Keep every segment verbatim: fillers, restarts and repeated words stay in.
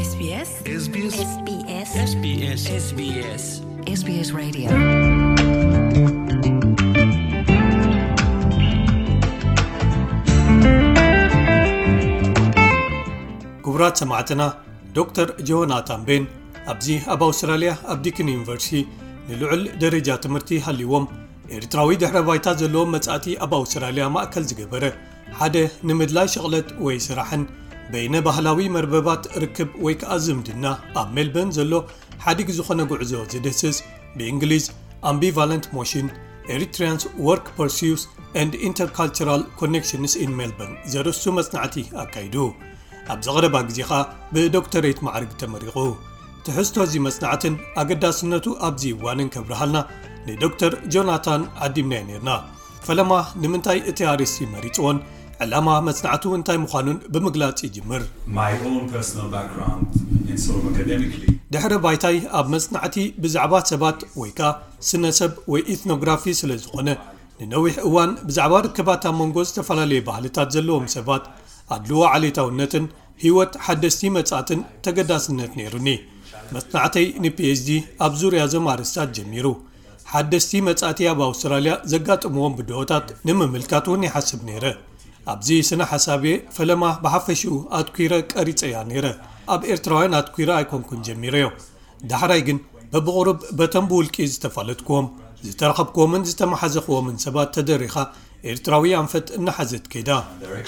ኤስ ቢ ኤስ ኤስ ቢ ኤስ ኤስ ቢ ኤስ ኤስ ቢ ኤስ ኤስ ቢ ኤስ Radio كبرات سمعتنا دكتور جوناتان بين أبزي أبا أستراليا أبديكن يونيفرسيتي للعل درجة تمرتي هاليوم إرتراوي دحر بايتا زلوم متساتي أبا أستراليا مأكل زقبرة حدا نمدلاي شغلت ويسرحن بين بهلاوي مرببات ركب ويك أزمدنا أب ملبن زلو حديق زخنا قعزو زدسس بإنجليز Ambivalent Motion Eritreans Work Pursuits and Intercultural Connections in Melbourne زرسو مصنعتي أكايدو أبزغرب أجزيخا بدكتوريت معرق تمريغو تحستو زي مصنعتن أقداسنتو أبزي وانن كبرهالنا لدكتور جوناتان عديمنا نيرنا فلما نمنتاي اتياريسي مريتون علامة مصنعتو انتاي مخانون بمقلات يجمر My own personal background in sort of academically دحر بايتاي أب مصنعتي بزعبات سبات ويكا سنسب وإثنوغرافي سلزخونة لنوح اوان بزعبار ركباتا منغوز تفلالي بحالتات زلوهم سبات أدلوا علي تاونتن هيوت حدستي متساتن تقداسنت نيروني مصنعتي ني بي اتش دي أبزور يازم مارستات جميرو حدستي متساتي أبا أستراليا زقات أموان بدوتات نمملكاتون يحسب نيره أبزي سنة حسابي فلما بحفشو أتكيرا كاريتسيا نيره أب إرتراوين أتكيرا أيكون كن جميريو دحرايقن ببغرب بتنبول كيز تفالتكم زترخبكم من زتمحزخوا من سبات تدريخا إرتراوي أنفت نحزت كيدا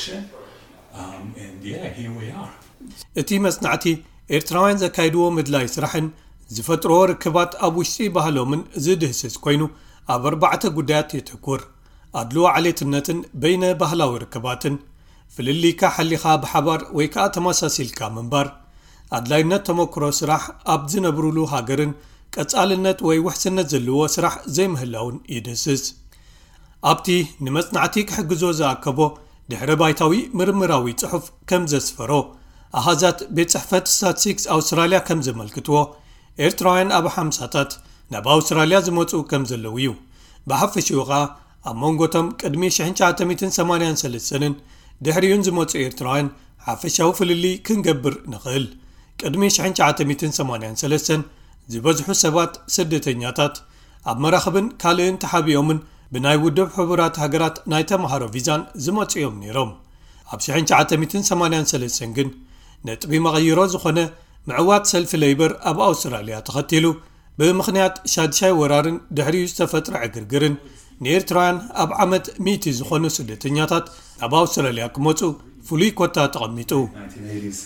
Um, and yeah, here we are. اتي مصنعتي إرتراوين زكايدو مدلاي سرحن زفترو ركبات أبوشتي بهالومن زدهسس كوينو أب أربعة قدات يتكور أدلوا عليه تنتن بين بهلاوي ركباتن فللي كحليخا بحبار ويكا تماساسيل كامنبار أدلاينت تموكرو سراح أبزن برولو هاجرن كتسالنت ويوحسنت زلوه سراح زي مهلاون يدهسس أبتي نمصنعتي كحجزو زاكبو دحر بايتاوي مرمراوي صحف كم زسفرو أهازات بيت صحفت ستاتستكس أستراليا كم زملكتو إرتراين أبو حمساتات نبا أستراليا زموتو كم زلويو بحفشوغا أمونغوتم قدمي شحنشاتميتن سمانيان سلسنن دحريون زموتو إرتراين حفشاو فللي كنقبر نخل قدمي شحنشاتميتن سمانيان سلسن زبزحو سبات سدتنياتات أب مراخبن كالين تحابيومن بناي ودب حبرات هاجرات نايتا مهارو فيزان زموت يوم نيروم أبشحين شعاتميتن سمانيان سلسنجن نتبي مغيرو زخونة معوات سلف ليبر أب أستراليا تختيلو بمخنيات شادشاي ورارن دحري يستفتر عقرقرن نيرتران أب عمد ميتي زخونة سلتنياتات أب أستراليا كموتو فلي كوتا تغميتو nineteen eighties.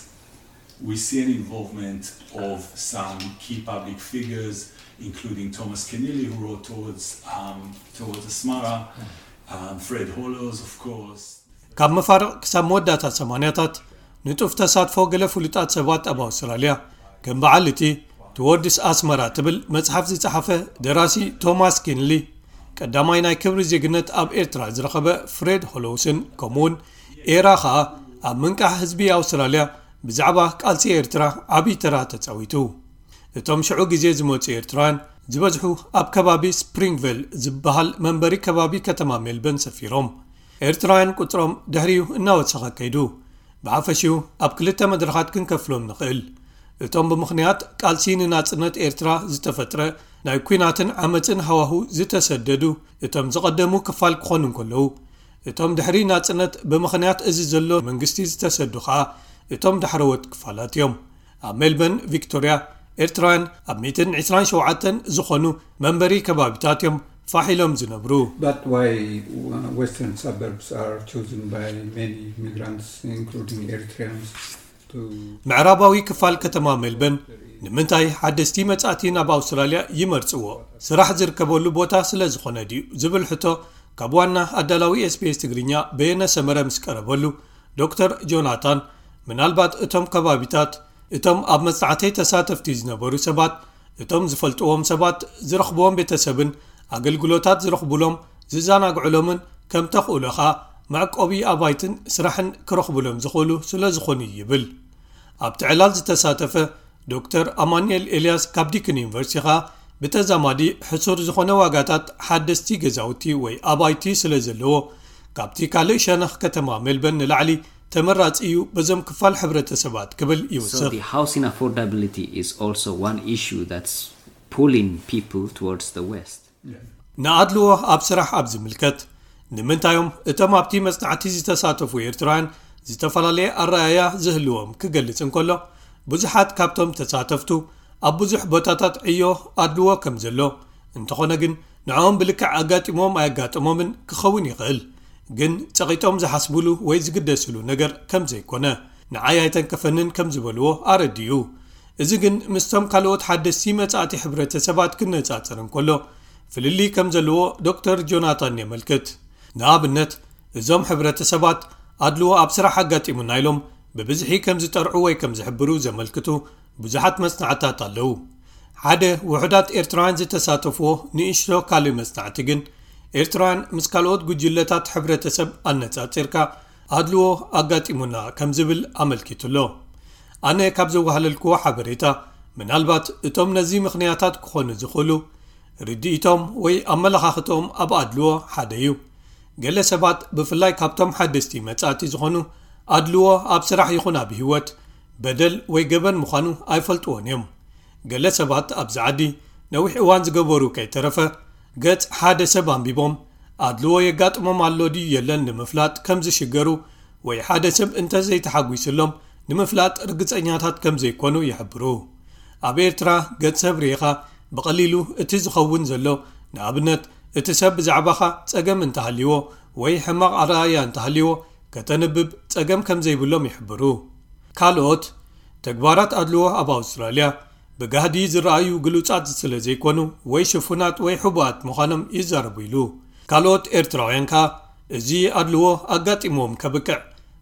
We see an involvement of some key public figures, including Thomas Keneally, who wrote towards um, towards Asmara, um, Fred Hollows, of course. كاب مفارق كسام مودات السمانياتات نتوف تساتفو قل فلتات سبات أبا أستراليا كم بعلتي توردس أسمرا تبل متحف زي صحفة دراسي توماس كينلي قداماينا كبر زيقنت أب إرترا زرخبة فريد هولوسن كومون إيراخا أب منكح حزبي أستراليا بزعبا قالسي إرترا عبي ترا تتسويتو اتوم شعو جزي زموت إرتران زبزحو أب كبابي سبرينغفيل زبهال منبري كبابي كتما ميلبن سفيروم إرتران كتروم دهريو إناوت سخا كيدو بعفشيو أب كلتا مدرخات كن كفلوم نقل اتوم بمخنيات قالسين ناتنت إرترا زتفترة ناي كويناتن عمتن هواهو زتسددو اتوم زقدمو كفال كخونن كلو اتوم دهري ناتنت بمخنيات اززلو منغستي زتسدوخا اتوم دحروت كفالات يوم أب ميلبن فيكتوريا إرتران أب ميتن عسران شوعتن زخونو منبري كبابتاتيوم فاحلهم زنبرو. But why western suburbs are chosen by many migrants including Eritreans to معراباوي كفال كتما ميلبن نمنتاي حدستي متساتين أبا أستراليا يمرصو سراح زركبولو بوتا سلا زخونه دي زبل حتو كابوانا أدلاوي اس بي اس تغرينيا بين سمرا مسكربولو دكتور جوناتان منالبات اتم كبابتات اتم أب مصنعتي تساتفتي زنبرو سبات اتم زفلطوهم سبات زرخبوهم بيتسبن أقلقلوتات زرخبولهم ززاناقعلومن كم تخولخا مع قوبي أبايتن سرحن كرخبولهم زخولو سلا زخوني يبل أب تعلال زتساتفة دكتور أمانيل إلياس كابديكن يونيفرسيخا بتزامادي حصور زخونه واقاتات حدستي غزاوتي وي أبايتي سلا زلو كابتي كالي شانخ كتما ملبن لعلي ተመራጽ እዩ በዞም ክፋል ሕብረተሰባት ክብል ይውስኽ። So the housing affordability is also one issue that's pulling people towards the west. ንኣድልዎ ኣብ ስራሕ ኣብ ዝምልከት ንምንታዮም እቶም ኣብቲ መጽናዕቲ ዝተሳተፉ ኤርትራውያን ዝተፈላለየ ኣረኣያ ዝህልዎም ክገልጽ እንከሎ ብዙሓት ካብቶም ተሳተፍቱ ኣብ ብዙሕ ቦታታት ዕዮ ኣድልዎ ከም ዘሎ እንተኾነ ግን ንዖም ብልክዕ ኣጋጢሞም ኣያጋጥሞምን ክኸውን ይኽእል ግን ጸቂጦም ዝሓስብሉ ወይ ዝግደስሉ ነገር ከም ዘይኮነ ንዓይ ኣይተንከፈንን ከም ዝበልዎ ኣረድዩ። እዚ ግን ምስቶም ካልኦት ሓደስቲ መጻእቲ ሕብረተሰባት ክነጻጸር እንከሎ ፍልሊ ከም ዘለዎ ዶክተር ጆናታን የመልክት። ንኣብነት እዞም ሕብረተሰባት ኣድልዎ ኣብ ስራሕ ኣጋጢሙና ኢሎም ብብዝሒ ከም ዝጠርዑ ወይ ከም ዝሕብሩ ዘመልክቱ ብዙሓት መጽናዕታት ኣለዉ። ሓደ ውሕዳት ኤርትራውያን ዝተሳተፍዎ ንእሽቶ ካልእ መጽናዕቲ ግን ኤርትራውያን ምስ ካልኦት ጉጅለታት ሕብረተሰብ ኣነጻጺርካ ኣድልዎ ኣጋጢሙና ከም ዝብል ኣመልኪቱሎ። ኣነ ካብ ዘወሃለልክዎ ሓበሬታ ምናልባት እቶም ነዚ ምኽንያታት ክኾኑ ዝኽእሉ ርድኢቶም ወይ ኣመለኻኽቶም ኣብ ኣድልዎ ሓደ እዩ። ገለ ሰባት ብፍላይ ካብቶም ሓደስቲ መጻእቲ ዝኾኑ ኣድልዎ ኣብ ስራሕ ይኹን ኣብ ህይወት በደል ወይ ገበን ምዃኑ ኣይፈልጥዎን እዮም። ገለ ሰባት ኣብዚ ዓዲ ነዊሕ እዋን ዝገበሩ ከይተረፈ ገጽ ሓደ ሰብ ኣንቢቦም ኣድልዎ የጋጥሞም ኣሎ ድዩ የለን ንምፍላጥ ከም ዝሽገሩ ወይ ሓደ ሰብ እንተዘይተሓጒስሎም ንምፍላጥ ርግጸኛታት ከም ዘይኮኑ ይሕብሩ። ኣብ ኤርትራ ገጽ ሰብ ርኢኻ ብቐሊሉ እቲ ዝኸውን ዘሎ ንኣብነት እቲ ሰብ ብዛዕባኻ ጸገም እንተሃልይዎ ወይ ሕማቕ ኣረኣያ እንተሃልይዎ ከተንብብ ጸገም ከም ዘይብሎም ይሕብሩ። ካልኦት ተግባራት ኣድልዎ ኣብ ኣውስትራልያ ብጋህዲ ዝረኣዩ ግሉጻት ስለ ዘይኮኑ ወይ ሽፉናት ወይ ሕቡኣት ምዃኖም ይዛረቡ ኢሉ። ካልኦት ኤርትራውያን ከ እዚ ኣድልዎ ኣጋጢሞም ከብቅዕ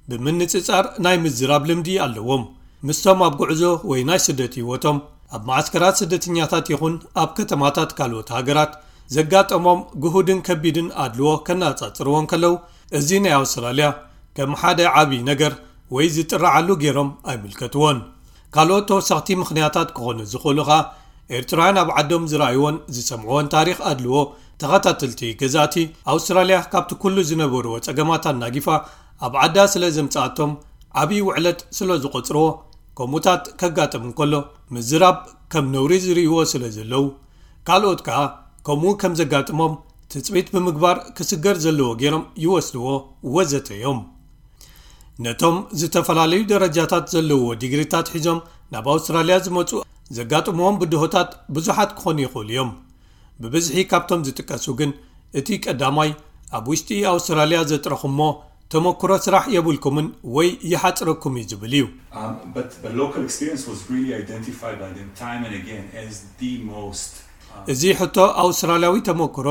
ብምንጽጻር ናይ ምዝራብ ልምዲ ኣለዎም። ምስቶም ኣብ ጉዕዞ ወይ ናይ ስደት ህይወቶም ኣብ ማዕስከራት ስደተኛታት ይኹን ኣብ ከተማታት ካልኦት ሃገራት ዘጋጠሞም ግሁድን ከቢድን ኣድልዎ ከናጻጽርዎን ከለው እዚ ናይ ኣውስትራልያ ከም ሓደ ዓብይ ነገር ወይ ዝጥራዓሉ ገይሮም ኣይምልከትዎን። ካልኦት ተወሳኽቲ ምኽንያታት ክኾኑ ዝኽእሉኻ ኤርትራውያን ኣብ ዓዶም ዝረኣይዎን ዝሰምዕዎን ታሪኽ ኣድልዎ ተኸታተልቲ ገዛእቲ ኣውስትራልያ ካብቲ ኩሉ ዝነበርዎ ጸገማት ኣናጊፋ ኣብ ዓዳ ስለ ዘምጽኣቶም ዓብይ ውዕለት ስለ ዝቖጽርዎ ከምኡታት ከጋጥም እንከሎ ምዝራብ ከም ነውሪ ዝርእይዎ ስለ ዘለው ካልኦት ከዓ ከምኡ ከም ዘጋጥሞም ትጽቢት ብምግባር ክስገር ዘለዎ ገይሮም ይወስድዎ ወዘተ እዮም። ነቶም ዝተፈላለዩ ደረጃታት ዘለዎ ዲግሪታት ሒዞም ናብ ኣውስትራልያ ዝመጹ ዘጋጥሞም ብድሆታት ብዙሓት ክኾኑ ይኽእሉ እዮም። ብብዝሒ ካብቶም ዝጥቀሱ ግን እቲ ቀዳማይ ኣብ ውሽጢ ኣውስትራልያ ዘጥረኹሞ ተመክሮ ስራሕ የብልኩምን ወይ ይሓጽረኩም እዩ ዝብል እዩ። Um, but the local experience was really identified by them time and again as the most እዚ ሕቶ ኣውስትራልያዊ ተመክሮ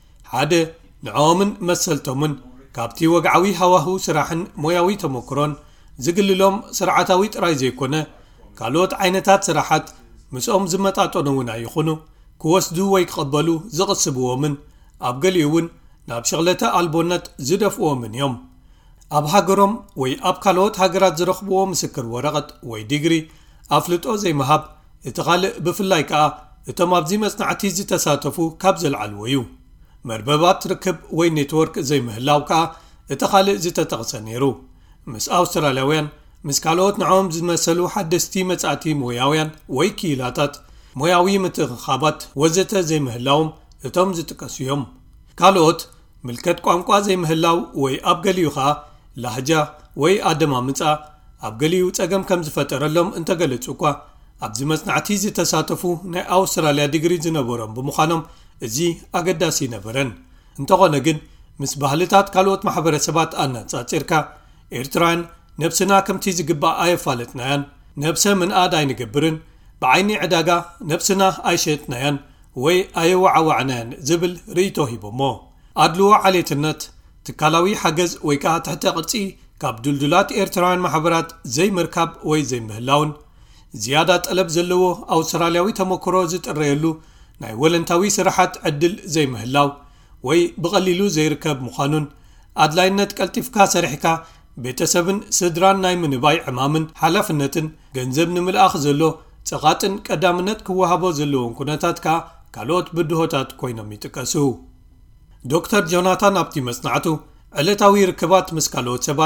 ሓደ ንዖምን መሰልቶምን ካብቲ ወግዓዊ ሃዋህው ስራሕን ሞያዊ ተመክሮን ዝግልሎም ስርዓታዊ ጥራይ ዘይኮነ ካልኦት ዓይነታት ስራሓት ምስኦም ዝመጣጠኑውን ኣይኹኑ ክወስዱ ወይ ክቕበሉ ዝቕስብዎምን ኣብ ገሊኡ እውን ናብ ሽቕለተ ኣልቦነት ዝደፍዎምን እዮም። ኣብ ሃገሮም ወይ ኣብ ካልኦት ሃገራት ዝረኽብዎ ምስክር ወረቐት ወይ ዲግሪ ኣፍልጦ ዘይመሃብ እቲ ካልእ ብፍላይ ከዓ እቶም ኣብዚ መጽናዕቲ ዝተሳተፉ ካብ ዘለዓልዎ እዩ። መርበባት ርክብ ወይ ኔትወርክ ዘይምህላው ከዓ እቲ ካልእ ዝተጠቕሰ ነይሩ። ምስ ኣውስትራልያውያን ምስ ካልኦት ንዖም ዝመሰሉ ሓደስቲ መጻእቲ ሞያውያን ወይ ክኢላታት ሞያዊ ምትኽኻባት ወዘተ ዘይምህላዎም እቶም ዝጥቀሱ እዮም። ካልኦት ምልከት ቋንቋ ዘይምህላው ወይ ኣብ ገሊኡ ከዓ ላህጃ ወይ ኣደማምጻ ኣብ ገሊኡ ጸገም ከም ዝፈጠረሎም እንተገለጹ እኳ ኣብዚ መጽናዕቲ ዝተሳተፉ ናይ ኣውስትራልያ ዲግሪ ዝነበሮም ብምዃኖም እዚ ኣገዳሲ ነበረን። እንተኾነ ግን ምስ ባህልታት ካልኦት ማሕበረሰባት ኣነጻጺርካ ኤርትራውያን ነብስና ከምቲ ዝግባእ ኣየፋለጥናያን፣ ነብሰ ምንኣድ ኣይንገብርን፣ ብዓይኒ ዕዳጋ ነብስና ኣይሸጥናያን ወይ ኣየዋዓዋዕናያን ዝብል ርእይቶ ሂቦሞ። ኣድልዎ ዓሌትነት ትካላዊ ሓገዝ ወይ ከዓ ትሕተ ቅርጺ ካብ ድልዱላት ኤርትራውያን ማሕበራት ዘይምርካብ ወይ ዘይምህላውን ዝያዳ ጠለብ ዘለዎ ኣውስትራልያዊ ተመክሮ ዝጥረየሉ ናይ ወለንታዊ ስራሓት ዕድል ዘይምህላው ወይ ብቐሊሉ ዘይርከብ ምዃኑን ኣድላይነት ቀልጢፍካ ሰሪሕካ ቤተሰብን ስድራን ናይ ምንባይ ዕማምን ሓላፍነትን ገንዘብ ንምልኣኽ ዘሎ ጸቓጥን ቀዳምነት ክወሃቦ ዘለዎን ኩነታት ከዓ ካልኦት ብድሆታት ኮይኖም ይጥቀሱ። ዶክተር ጆናታን ኣብቲ መጽናዕቱ ዕለታዊ ርክባት ምስ ካልኦት ሰባት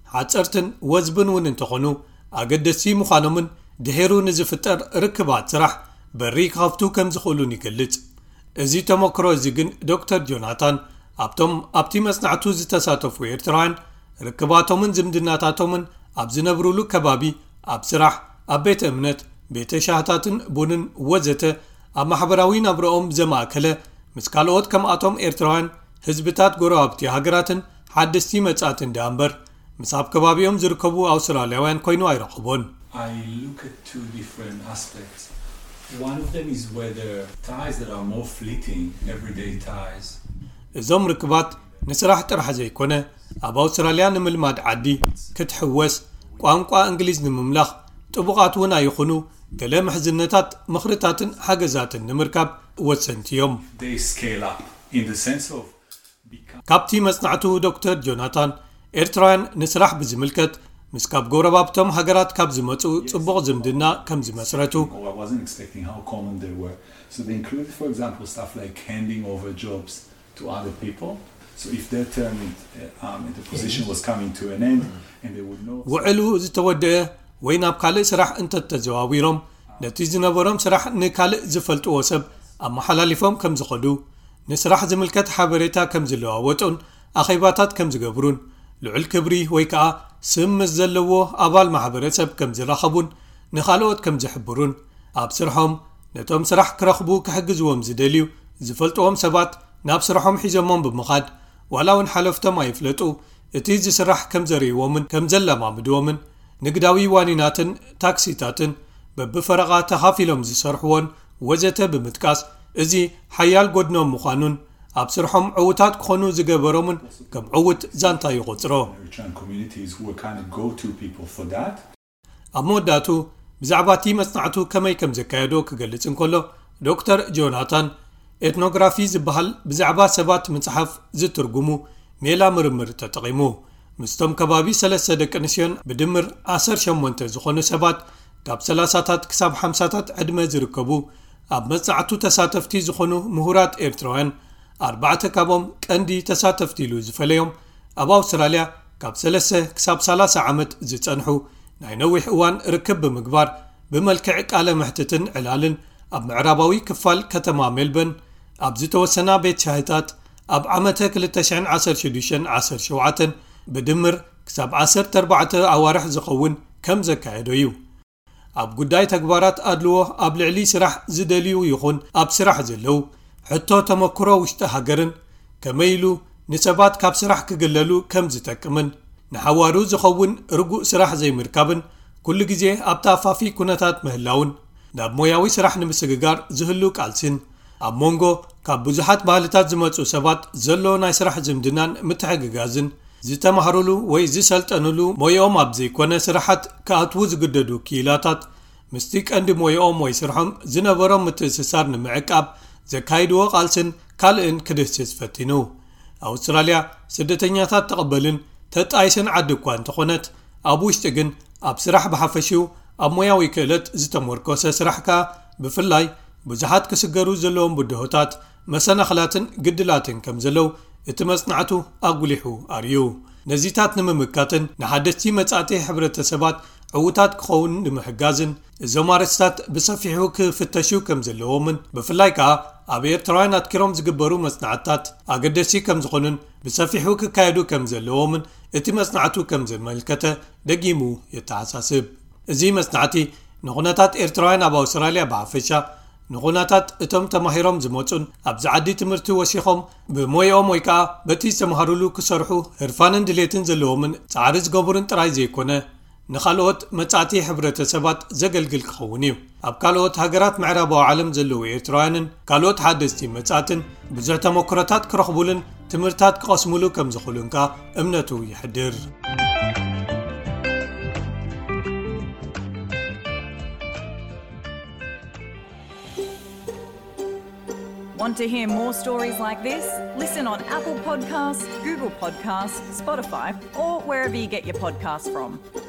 ሓጸርትን ወዝብን ውን እንተኾኑ ኣገደሲ ምዃኖምን ድሄሩ ንዝፍጠር ርክባት ስራሕ በሪ ከፍቱ ከም ዝኽእሉን ይገልጽ። እዚ ተመክሮ እዚ ግን ዶክተር ጆናታን ኣብቶም ኣብቲ መጽናዕቱ ዝተሳተፉ ኤርትራውያን ርክባቶምን ዝምድናታቶምን ኣብ ዝነብሩሉ ከባቢ ኣብ ስራሕ ኣብ ቤተ እምነት ቤተ ሻህታትን ቡንን ወዘተ ኣብ ማሕበራዊ ናብረኦም ዘማእከለ ምስ ካልኦት ከምኣቶም ኤርትራውያን ህዝብታት ጎረባብቲ ሃገራትን ሓደስቲ መጻእትን ዳንበር ምስ ኣብ ከባቢኦም ዝርከቡ ኣውስትራልያውያን ኮይኑ ኣይረኽቦን። I look at two different aspects. One of them is whether ties that are more fleeting, everyday ties. እዞም ርክባት ንስራሕ ጥራሕ ዘይኮነ ኣብ ኣውስትራልያ ንምልማድ ዓዲ ክትሕወስ ቋንቋ እንግሊዝ ንምምላኽ ጥቡቓት ውን ኣይኹኑ ገለ ምሕዝነታት ምኽርታትን ሓገዛትን ንምርካብ ወሰንቲ እዮም። They scale up in the sense of ካብቲ መጽናዕቱ ዶክተር ጆናታን ኤርትራውያን ንስራሕ ብዝምልከት ምስ ካብ ጎረባብቶም ሃገራት ካብ ዝመጹ ጽቡቕ ዝምድና ከም ዝመስረቱ I wasn't expecting how common they were. So they include, for example, stuff like handing over jobs to other people. So if their term um, the position was coming to an end and they would know ውዕሉ ዝተወደአ ወይ ናብ ካልእ ስራሕ እንተተዘዋዊሮም ነቲ ዝነበሮም ስራሕ ንካልእ ዝፈልጥዎ ሰብ ኣመሓላሊፎም ከም ዝኸዱ ንስራሕ ዝምልከት ሓበሬታ ከም ዝለዋወጡን ኣኼባታት ከም ዝገብሩን ልዑል ክብሪ ወይ ከዓ ስም ምስ ዘለዎ ኣባል ማሕበረሰብ ከም ዝራኸቡን ንኻልኦት ከም ዝሕብሩን ኣብ ስርሖም ነቶም ስራሕ ክረኽቡ ክሕግዝዎም ዝደልዩ ዝፈልጥዎም ሰባት ናብ ስርሖም ሒዞሞም ብምኻድ ዋላ እውን ሓለፍቶም ኣይፍለጡ እቲ ዝስራሕ ከም ዘርእይዎምን ከም ዘላማምድዎምን ንግዳዊ ዋኒናትን ታክሲታትን በብፈረቓ ተኻፊሎም ዝሰርሕዎን ወዘተ ብምጥቃስ እዚ ሓያል ጎድኖም ምዃኑን ኣብ ስርሖም ዕውታት ክኾኑ ዝገበሮምን ከም ዕውት ዛንታ ይቖጽሮ። ኣብ መወዳእቱ ብዛዕባ እቲ መጽናዕቱ ከመይ ከም ዘካየዶ ክገልጽ እንከሎ ዶክተር ጆናታን ኤትኖግራፊ ዝበሃል ብዛዕባ ሰባት መጽሓፍ ዝትርጉሙ ሜላ ምርምር ተጠቒሙ ምስቶም ከባቢ ሰለስተ ደቂ ኣንስትዮን ብድምር ዓሰርተ ሸሞንተ ዝኾኑ ሰባት ካብ ሰላሳታት ክሳብ ሓምሳታት ዕድመ ዝርከቡ ኣብ መጽናዕቱ ተሳተፍቲ ዝኾኑ ምሁራት ኤርትራውያን ኣርባዕተ ካብኦም ቀንዲ ተሳተፍቲ ኢሉ ዝፈለዮም ኣብ ኣውስትራልያ ካብ ሰለስተ ክሳብ ሰላሳ ዓመት ዝጸንሑ ናይ ነዊሕ እዋን ርክብ ብምግባር ብመልክዕ ቃለ መሕትትን ዕላልን ኣብ ምዕራባዊ ክፋል ከተማ ሜልበርን ኣብ ዝተወሰና ቤት ሻሂታት ኣብ ዓመተ ክልተ ሽሕ ዓሰርተ ሽዱሽተ ዓሰርተ ሸውዓተ ብድምር ክሳብ ዓሰርተ ኣርባዕተ ኣዋርሕ ዝኸውን ከም ዘካየዶ እዩ። ኣብ ጉዳይ ተግባራት ኣድልዎ ኣብ ልዕሊ ስራሕ ዝደልዩ ይኹን ኣብ ስራሕ ዘለው ሕቶ ተመክሮ ውሽጢ ሃገርን ከመይሉ ንሰባት ካብ ስራሕ ክግለሉ ከም ዝጠቅምን ንሓዋሩ ዝኸውን ርጉእ ስራሕ ዘይምርካብን ኩሉ ግዜ ኣብ ታፋፊ ኩነታት ምህላውን ናብ ሞያዊ ስራሕ ንምስግጋር ዝህሉ ቃልስን ኣብ ሞንጎ ካብ ብዙሓት ባህልታት ዝመፁ ሰባት ዘሎ ናይ ስራሕ ዝምድናን ምትሕግጋዝን ዝተማሃሩሉ ወይ ዝሰልጠኑሉ ሞያኦም ኣብ ዘይኮነ ስራሓት ከኣትዉ ዝግደዱ ኪላታት ምስቲ ቀንዲ ሞያኦም ወይ ስርሖም ዝነበሮም ምትእስሳር ንምዕቃብ ዘካይድዎ ቃልስን ካልእን ክድህስስ ፈቲኑ ኣውስትራልያ ስደተኛታት ተቐበልን ተጣይስን ዓዲ እኳ እንተኾነት ኣብ ውሽጢ ግን ኣብ ስራሕ ብሓፈሽው ኣብ ሞያዊ ክእለት ዝተመርኮሰ ስራሕካ ብፍላይ ብዙሓት ክስገሩ ዘለዎም ብድሆታት መሰናኽላትን ግድላትን ከም ዘለው እቲ መጽናዕቱ ኣጉሊሑ ኣርዩ። ነዚታት ንምምካትን ንሓደስቲ መጻእቲ ሕብረተሰባት ዕውታት ክኸውን ንምሕጋዝን እዞም ኣርእስታት ብሰፊሑ ክፍተሹ ከም ዘለዎምን ብፍላይ ከዓ ኣብ ኤርትራውያን ኣትኪሮም ዝግበሩ መጽናዕትታት ኣገደሲ ከም ዝኾኑን ብሰፊሑ ክካየዱ ከም ዘለዎምን እቲ መጽናዕቱ ከም ዘመልከተ ደጊሙ የተሓሳስብ። እዚ መጽናዕቲ ንኹነታት ኤርትራውያን ኣብ ኣውስትራልያ ብሓፈሻ ንኹነታት እቶም ተማሂሮም ዝመፁን ኣብዚ ዓዲ ትምህርቲ ወሲኾም ብሞያኦም ወይ ከዓ በቲ ዝተምሃሩሉ ክሰርሑ ህርፋንን ድሌትን ዘለዎምን ፃዕሪ ዝገበሩን ጥራይ ዘይኮነ ንኻልኦት መጻእቲ ሕብረተሰባት ዘገልግል ክኸውን እዩ። ኣብ ካልኦት ሃገራት ምዕራባዊ ዓለም ዘለዉ ኤርትራውያንን ካልኦት ሓደስቲ መጻእትን ብዙሕ ተመክሮታት ክረኽቡልን ትምህርታት ክቐስሙሉ ከም ዝኽእሉንካ እምነቱ ይሕድር። Want to hear more stories like this? Listen on Apple Podcasts, Google Podcasts, Spotify, or wherever you get your podcasts from.